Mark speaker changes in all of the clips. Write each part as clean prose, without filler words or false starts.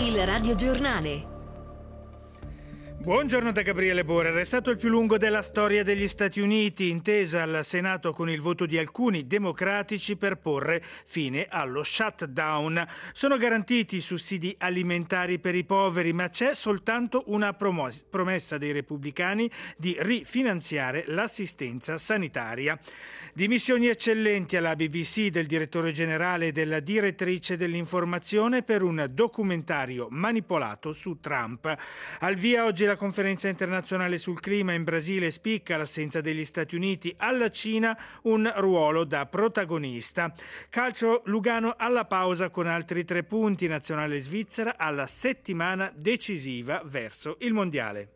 Speaker 1: Il radiogiornale.
Speaker 2: Buongiorno da Gabriele Borrer. È stato il più lungo della storia degli Stati Uniti, intesa al Senato con il voto di alcuni democratici per porre fine allo shutdown. Sono garantiti i sussidi alimentari per i poveri, ma c'è soltanto una promessa dei repubblicani di rifinanziare l'assistenza sanitaria. Dimissioni eccellenti alla BBC del direttore generale e della direttrice dell'informazione per un documentario manipolato su Trump. Al via oggi la conferenza internazionale sul clima. In Brasile spicca l'assenza degli Stati Uniti, alla Cina un ruolo da protagonista. Calcio, Lugano alla pausa con altri 3 punti, Nazionale Svizzera alla settimana decisiva verso il mondiale.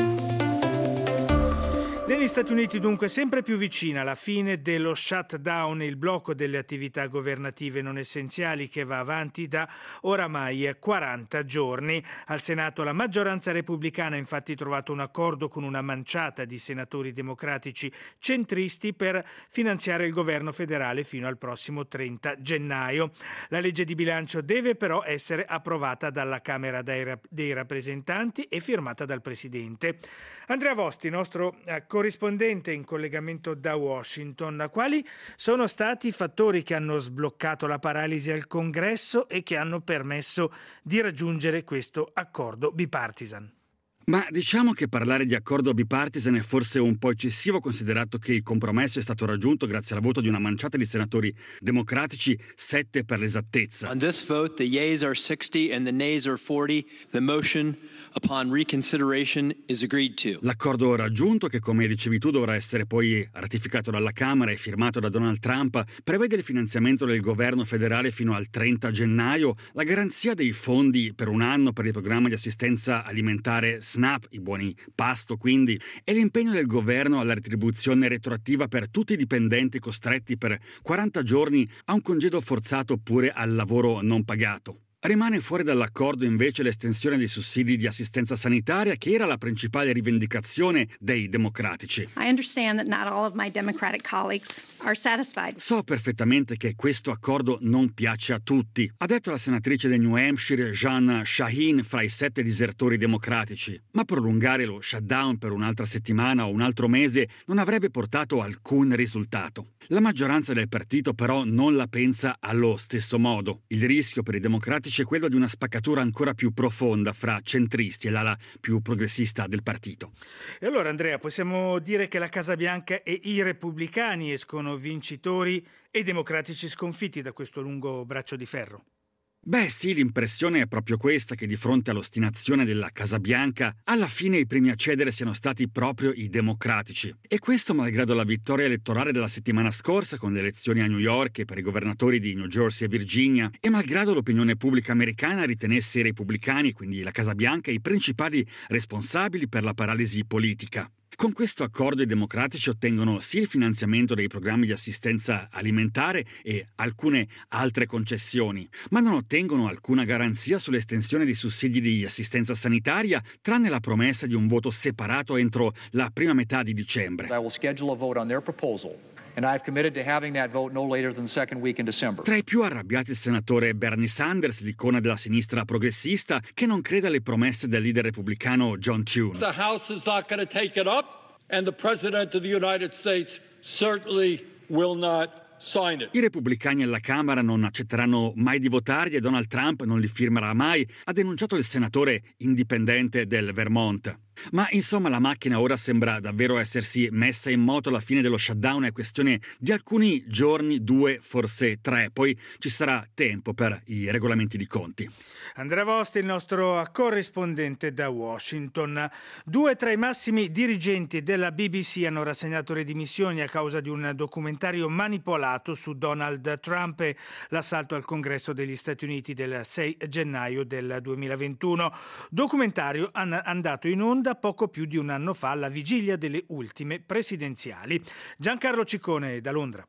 Speaker 2: Negli Stati Uniti dunque sempre più vicina la fine dello shutdown, il blocco delle attività governative non essenziali che va avanti da oramai 40 giorni. Al Senato la maggioranza repubblicana ha infatti trovato un accordo con una manciata di senatori democratici centristi per finanziare il governo federale fino al prossimo 30 gennaio. La legge di bilancio deve però essere approvata dalla Camera dei rappresentanti e firmata dal Presidente. Andrea Vosti, nostro corrispondente in collegamento da Washington, quali sono stati i fattori che hanno sbloccato la paralisi al Congresso e che hanno permesso di raggiungere questo accordo bipartisan?
Speaker 3: Ma diciamo che parlare di accordo bipartisan è forse un po' eccessivo, considerato che il compromesso è stato raggiunto grazie al voto di una manciata di senatori democratici, 7 per l'esattezza.
Speaker 4: On this vote, the yeas are 60 and the nays are 40. The motion upon reconsideration is agreed to.
Speaker 3: L'accordo raggiunto, che come dicevi tu dovrà essere poi ratificato dalla Camera e firmato da Donald Trump, prevede il finanziamento del governo federale fino al 30 gennaio, la garanzia dei fondi per un anno per il programma di assistenza alimentare SNAP, i buoni pasto quindi, e l'impegno del governo alla retribuzione retroattiva per tutti i dipendenti costretti per 40 giorni a un congedo forzato oppure al lavoro non pagato. Rimane fuori dall'accordo invece l'estensione dei sussidi di assistenza sanitaria, che era la principale rivendicazione dei democratici.
Speaker 5: I understand that not all of my Democratic colleagues are satisfied.
Speaker 3: So perfettamente che questo accordo non piace a tutti, ha detto la senatrice del New Hampshire Jeanne Shaheen fra i 7 disertori democratici. Ma prolungare lo shutdown per un'altra settimana o un altro mese non avrebbe portato alcun risultato. La maggioranza del partito però non la pensa allo stesso modo. Il rischio per i democratici è quello di una spaccatura ancora più profonda fra centristi e l'ala più progressista del partito.
Speaker 2: E allora Andrea, possiamo dire che la Casa Bianca e i repubblicani escono vincitori e i democratici sconfitti da questo lungo braccio di ferro?
Speaker 3: Beh sì, l'impressione è proprio questa, che di fronte all'ostinazione della Casa Bianca, alla fine i primi a cedere siano stati proprio i democratici. E questo malgrado la vittoria elettorale della settimana scorsa con le elezioni a New York e per i governatori di New Jersey e Virginia, e malgrado l'opinione pubblica americana ritenesse i repubblicani, quindi la Casa Bianca, i principali responsabili per la paralisi politica. Con questo accordo i democratici ottengono sì il finanziamento dei programmi di assistenza alimentare e alcune altre concessioni, ma non ottengono alcuna garanzia sull'estensione dei sussidi di assistenza sanitaria, tranne la promessa di un voto separato entro la prima metà di dicembre.
Speaker 6: I will schedule a vote on their proposal. And I've committed to having that vote no later than the second week in December.
Speaker 3: Tra i più arrabbiati il senatore Bernie Sanders, l'icona della sinistra progressista, che non crede alle promesse del leader repubblicano John Thune.
Speaker 7: The House is not going to take it up, and the President of the United States certainly will not sign it.
Speaker 3: I repubblicani alla Camera non accetteranno mai di votarli e Donald Trump non li firmerà mai, ha denunciato il senatore indipendente del Vermont. Ma insomma la macchina ora sembra davvero essersi messa in moto. La fine dello shutdown è questione di alcuni giorni, 2, forse 3, poi ci sarà tempo per i regolamenti di conti.
Speaker 2: Andrea Vosti, il nostro corrispondente da Washington. 2 tra i massimi dirigenti della BBC hanno rassegnato le dimissioni a causa di un documentario manipolato su Donald Trump e l'assalto al Congresso degli Stati Uniti del 6 gennaio del 2021. Documentario andato in onda poco più di un anno fa, alla vigilia delle ultime presidenziali. Giancarlo Ciccone da Londra.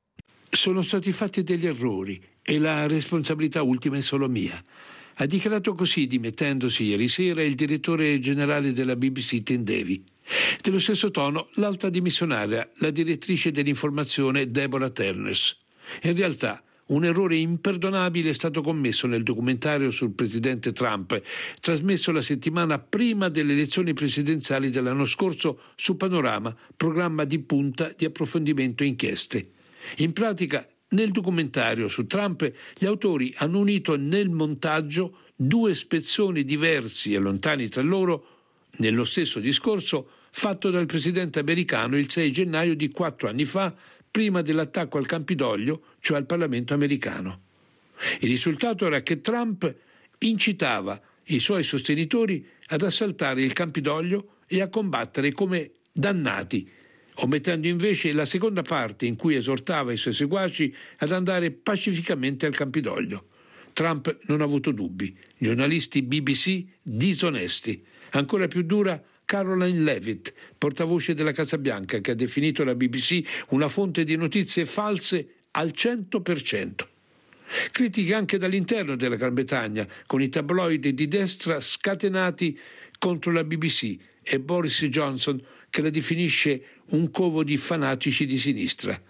Speaker 8: Sono stati fatti degli errori e la responsabilità ultima è solo mia. Ha dichiarato così, dimettendosi ieri sera, il direttore generale della BBC Tim Davie. Dello stesso tono l'alta dimissionaria, la direttrice dell'informazione Deborah Turners. In realtà un errore imperdonabile è stato commesso nel documentario sul presidente Trump, trasmesso la settimana prima delle elezioni presidenziali dell'anno scorso su Panorama, programma di punta di approfondimento e inchieste. In pratica, nel documentario su Trump, gli autori hanno unito nel montaggio due spezzoni diversi e lontani tra loro nello stesso discorso fatto dal presidente americano il 6 gennaio di 4 anni fa, prima dell'attacco al Campidoglio, cioè al Parlamento americano. Il risultato era che Trump incitava i suoi sostenitori ad assaltare il Campidoglio e a combattere come dannati, omettendo invece la seconda parte in cui esortava i suoi seguaci ad andare pacificamente al Campidoglio. Trump non ha avuto dubbi. Giornalisti BBC disonesti. Ancora più dura Caroline Leavitt, portavoce della Casa Bianca, che ha definito la BBC una fonte di notizie false al 100%. Critiche anche dall'interno della Gran Bretagna, con i tabloid di destra scatenati contro la BBC e Boris Johnson, che la definisce un covo di fanatici di sinistra.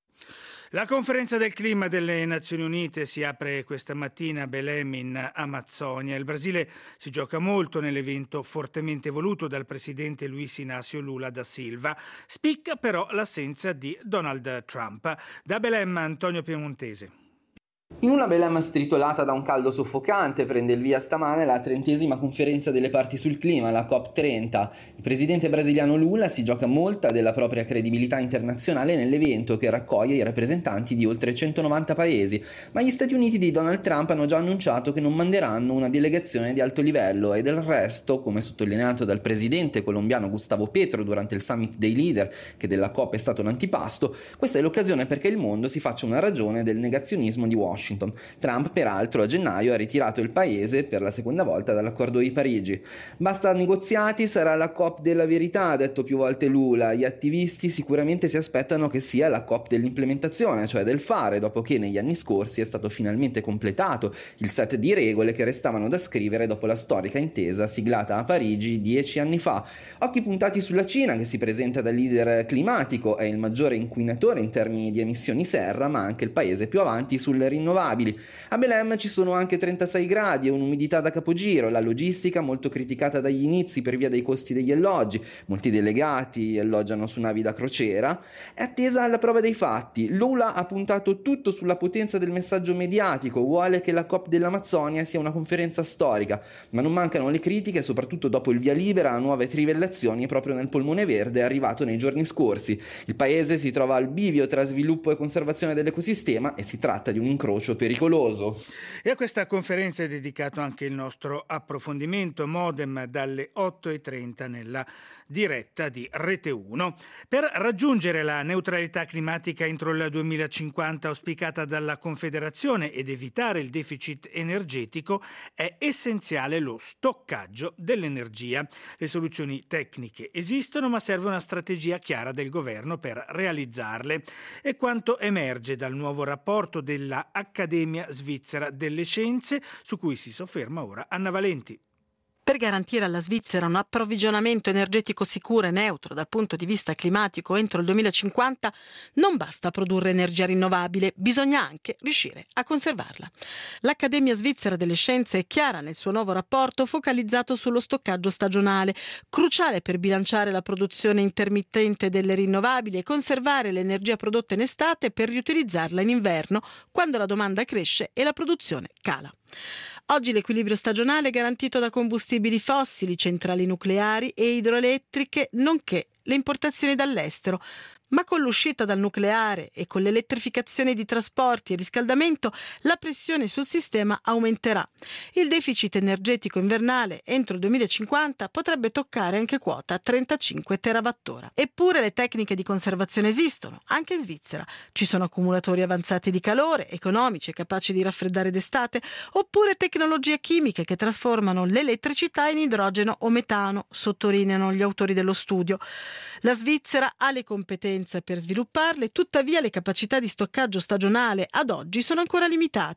Speaker 2: La conferenza del clima delle Nazioni Unite si apre questa mattina a Belém in Amazzonia. Il Brasile si gioca molto nell'evento fortemente voluto dal presidente Luiz Inácio Lula da Silva. Spicca però l'assenza di Donald Trump. Da Belém, Antonio Piemontese.
Speaker 1: In una Belém stritolata da un caldo soffocante prende il via stamane la 30ª conferenza delle parti sul clima, la COP30. Il presidente brasiliano Lula si gioca molta della propria credibilità internazionale nell'evento, che raccoglie i rappresentanti di oltre 190 paesi, ma gli Stati Uniti di Donald Trump hanno già annunciato che non manderanno una delegazione di alto livello e del resto, come sottolineato dal presidente colombiano Gustavo Petro durante il summit dei leader, che della COP è stato un antipasto, questa è l'occasione perché il mondo si faccia una ragione del negazionismo di Washington. Trump, peraltro, a gennaio ha ritirato il paese per la seconda volta dall'accordo di Parigi. Basta negoziati, sarà la COP della verità, ha detto più volte Lula. Gli attivisti sicuramente si aspettano che sia la COP dell'implementazione, cioè del fare, dopo che negli anni scorsi è stato finalmente completato il set di regole che restavano da scrivere dopo la storica intesa siglata a Parigi 10 anni fa. Occhi puntati sulla Cina, che si presenta da leader climatico, è il maggiore inquinatore in termini di emissioni serra, ma anche il paese più avanti sulle rinnovabili. A Belém ci sono anche 36 gradi e un'umidità da capogiro, la logistica molto criticata dagli inizi per via dei costi degli alloggi, molti delegati alloggiano su navi da crociera. È attesa alla prova dei fatti. Lula ha puntato tutto sulla potenza del messaggio mediatico, vuole che la COP dell'Amazzonia sia una conferenza storica, ma non mancano le critiche, soprattutto dopo il via libera a nuove trivellazioni proprio nel polmone verde arrivato nei giorni scorsi. Il paese si trova al bivio tra sviluppo e conservazione dell'ecosistema e si tratta di un incrocio pericoloso.
Speaker 2: E a questa conferenza è dedicato anche il nostro approfondimento Modem dalle 8:30 nella diretta di Rete 1. Per raggiungere la neutralità climatica entro il 2050 auspicata dalla Confederazione ed evitare il deficit energetico è essenziale lo stoccaggio dell'energia. Le soluzioni tecniche esistono, ma serve una strategia chiara del governo per realizzarle. È quanto emerge dal nuovo rapporto della Accademia Svizzera delle Scienze, su cui si sofferma ora Anna Valenti.
Speaker 9: Per garantire alla Svizzera un approvvigionamento energetico sicuro e neutro dal punto di vista climatico entro il 2050 non basta produrre energia rinnovabile, bisogna anche riuscire a conservarla. L'Accademia Svizzera delle Scienze è chiara nel suo nuovo rapporto focalizzato sullo stoccaggio stagionale, cruciale per bilanciare la produzione intermittente delle rinnovabili e conservare l'energia prodotta in estate per riutilizzarla in inverno quando la domanda cresce e la produzione cala. Oggi l'equilibrio stagionale è garantito da combustibili fossili, centrali nucleari e idroelettriche, nonché le importazioni dall'estero. Ma con l'uscita dal nucleare e con l'elettrificazione di trasporti e riscaldamento, la pressione sul sistema aumenterà. Il deficit energetico invernale entro il 2050 potrebbe toccare anche quota 35 terawattora. Eppure le tecniche di conservazione esistono, anche in Svizzera. Ci sono accumulatori avanzati di calore, economici e capaci di raffreddare d'estate, oppure tecnologie chimiche che trasformano l'elettricità in idrogeno o metano, sottolineano gli autori dello studio. La Svizzera ha le competenze per svilupparle, tuttavia le capacità di stoccaggio stagionale ad oggi sono ancora limitate.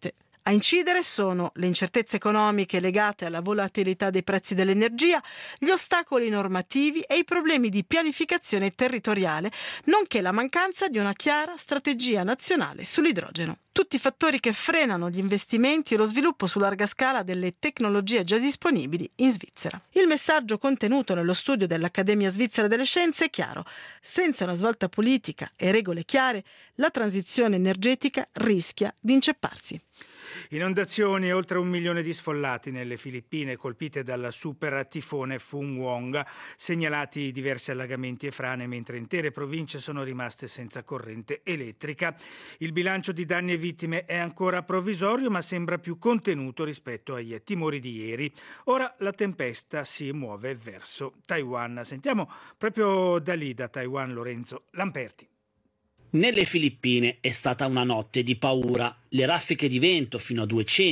Speaker 9: A incidere sono le incertezze economiche legate alla volatilità dei prezzi dell'energia, gli ostacoli normativi e i problemi di pianificazione territoriale, nonché la mancanza di una chiara strategia nazionale sull'idrogeno. Tutti fattori che frenano gli investimenti e lo sviluppo su larga scala delle tecnologie già disponibili in Svizzera. Il messaggio contenuto nello studio dell'Accademia Svizzera delle Scienze è chiaro: senza una svolta politica e regole chiare, la transizione energetica rischia di incepparsi.
Speaker 2: Inondazioni e oltre 1 milione di sfollati nelle Filippine colpite dal super tifone Fung Wong, segnalati diversi allagamenti e frane mentre intere province sono rimaste senza corrente elettrica. Il bilancio di danni e vittime è ancora provvisorio ma sembra più contenuto rispetto ai timori di ieri. Ora la tempesta si muove verso Taiwan. Sentiamo proprio da lì, da Taiwan, Lorenzo Lamperti.
Speaker 10: Nelle Filippine è stata una notte di paura. Le raffiche di vento fino a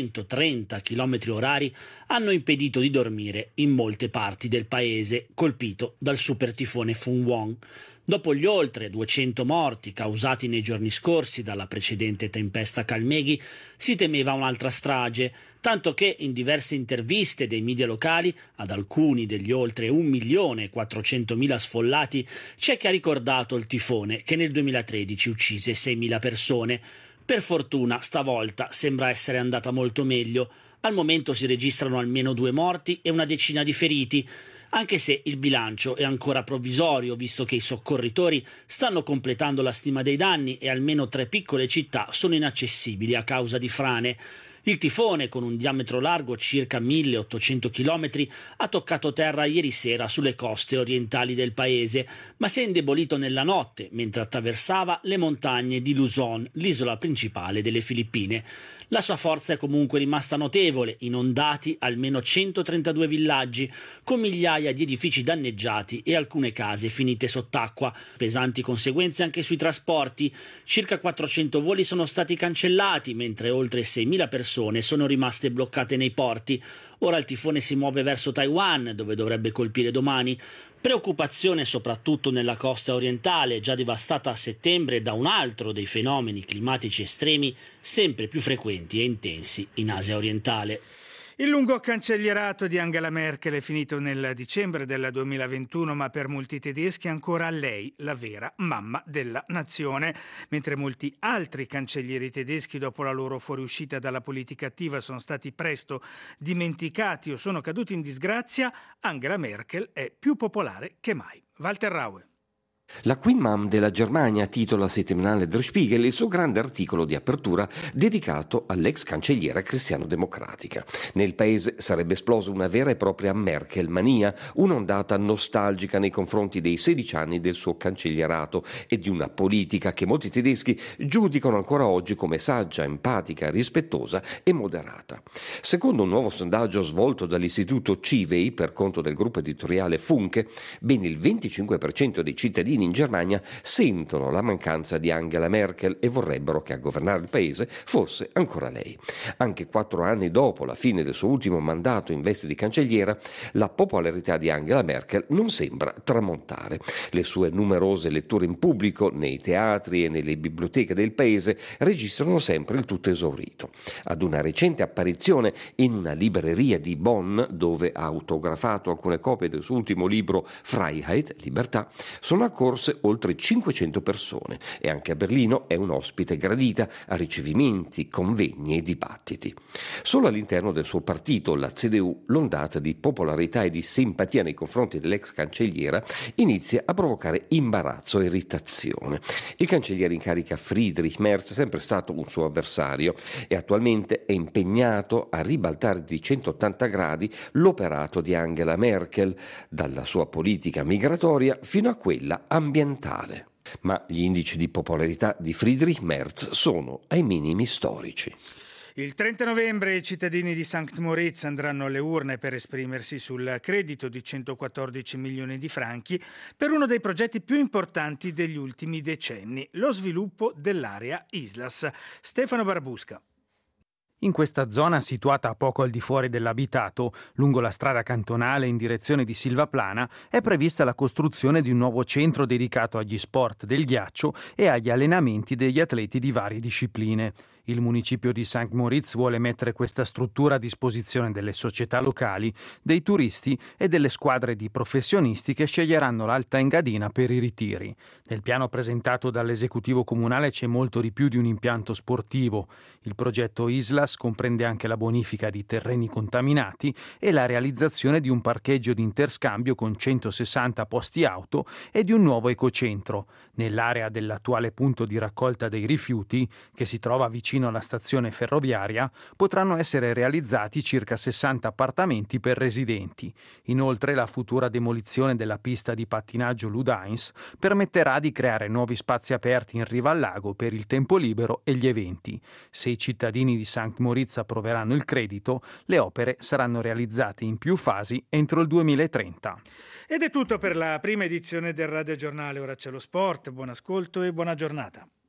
Speaker 10: 230 km/h hanno impedito di dormire in molte parti del paese colpito dal super tifone Fung Wong. Dopo gli oltre 200 morti causati nei giorni scorsi dalla precedente tempesta Kalmeghi, si temeva un'altra strage, tanto che in diverse interviste dei media locali ad alcuni degli oltre 1.400.000 sfollati c'è chi ha ricordato il tifone che nel 2013 uccise 6.000 persone. Per fortuna stavolta sembra essere andata molto meglio. Al momento si registrano almeno 2 morti e una decina di feriti, anche se il bilancio è ancora provvisorio, visto che i soccorritori stanno completando la stima dei danni e almeno 3 piccole città sono inaccessibili a causa di frane. Il tifone, con un diametro largo circa 1.800 km, ha toccato terra ieri sera sulle coste orientali del paese, ma si è indebolito nella notte mentre attraversava le montagne di Luzon, l'isola principale delle Filippine. La sua forza è comunque rimasta notevole, inondati almeno 132 villaggi, con migliaia di edifici danneggiati e alcune case finite sott'acqua. Pesanti conseguenze anche sui trasporti. Circa 400 voli sono stati cancellati, mentre oltre 6.000 persone sono rimaste bloccate nei porti. Ora il tifone si muove verso Taiwan, dove dovrebbe colpire domani. Preoccupazione soprattutto nella costa orientale, già devastata a settembre da un altro dei fenomeni climatici estremi sempre più frequenti e intensi in Asia orientale.
Speaker 2: Il lungo cancellierato di Angela Merkel è finito nel dicembre del 2021, ma per molti tedeschi è ancora lei la vera mamma della nazione. Mentre molti altri cancellieri tedeschi, dopo la loro fuoriuscita dalla politica attiva, sono stati presto dimenticati o sono caduti in disgrazia, Angela Merkel è più popolare che mai. Walter Raue.
Speaker 11: La Queen Mum della Germania titola settimanale Der Spiegel il suo grande articolo di apertura dedicato all'ex cancelliera cristiano-democratica. Nel paese sarebbe esplosa una vera e propria Merkel-mania, un'ondata nostalgica nei confronti dei 16 anni del suo cancellierato e di una politica che molti tedeschi giudicano ancora oggi come saggia, empatica, rispettosa e moderata. Secondo un nuovo sondaggio svolto dall'istituto Civey per conto del gruppo editoriale Funke, ben il 25% dei cittadini in Germania sentono la mancanza di Angela Merkel e vorrebbero che a governare il paese fosse ancora lei. Anche 4 anni dopo la fine del suo ultimo mandato in veste di cancelliera, la popolarità di Angela Merkel non sembra tramontare. Le sue numerose letture in pubblico, nei teatri e nelle biblioteche del paese registrano sempre il tutto esaurito. Ad una recente apparizione in una libreria di Bonn, dove ha autografato alcune copie del suo ultimo libro Freiheit, Libertà, sono accorse oltre 500 persone e anche a Berlino è un ospite gradita a ricevimenti, convegni e dibattiti. Solo all'interno del suo partito, la CDU, l'ondata di popolarità e di simpatia nei confronti dell'ex cancelliera inizia a provocare imbarazzo e irritazione. Il cancelliere in carica Friedrich Merz è sempre stato un suo avversario e attualmente è impegnato a ribaltare di 180 gradi l'operato di Angela Merkel, dalla sua politica migratoria fino a quella ambientale. Ma gli indici di popolarità di Friedrich Merz sono ai minimi storici.
Speaker 2: Il 30 novembre i cittadini di St. Moritz andranno alle urne per esprimersi sul credito di 114 milioni di franchi per uno dei progetti più importanti degli ultimi decenni, lo sviluppo dell'area Islas. Stefano Barbusca.
Speaker 12: In questa zona, situata a poco al di fuori dell'abitato, lungo la strada cantonale in direzione di Silvaplana, è prevista la costruzione di un nuovo centro dedicato agli sport del ghiaccio e agli allenamenti degli atleti di varie discipline. Il municipio di St. Moritz vuole mettere questa struttura a disposizione delle società locali, dei turisti e delle squadre di professionisti che sceglieranno l'Alta Engadina per i ritiri. Nel piano presentato dall'esecutivo comunale c'è molto di più di un impianto sportivo. Il progetto Islas comprende anche la bonifica di terreni contaminati e la realizzazione di un parcheggio di interscambio con 160 posti auto e di un nuovo ecocentro. Nell'area dell'attuale punto di raccolta dei rifiuti, che si trova vicino alla stazione ferroviaria, potranno essere realizzati circa 60 appartamenti per residenti. Inoltre la futura demolizione della pista di pattinaggio Ludines permetterà di creare nuovi spazi aperti in riva al lago per il tempo libero e gli eventi. Se i cittadini di St. Moritz approveranno il credito, le opere saranno realizzate in più fasi entro il 2030.
Speaker 2: Ed è tutto per la prima edizione del Radio Giornale. Ora c'è lo sport. Buon ascolto e buona giornata.